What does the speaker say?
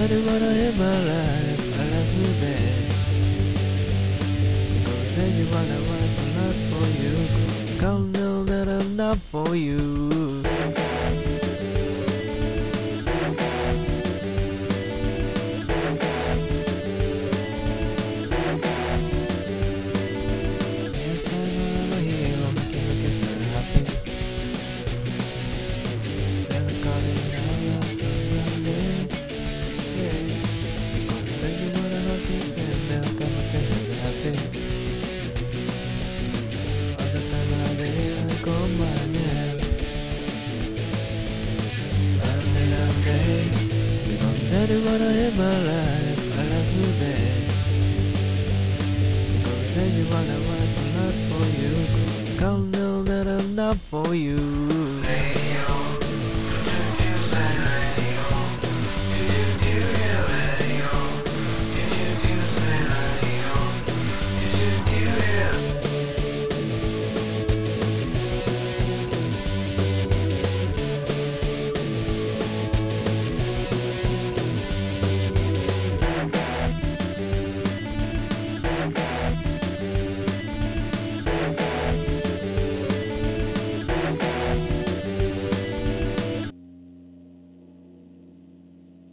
tell you what I am my life, I love you there. Gonna tell you what I want, I'm not for you. Can't know that I'm not for you. Tell you what I am my life, I love you there. Gonna tell you what I want, I'm not for you. Can't know that I'm not for you.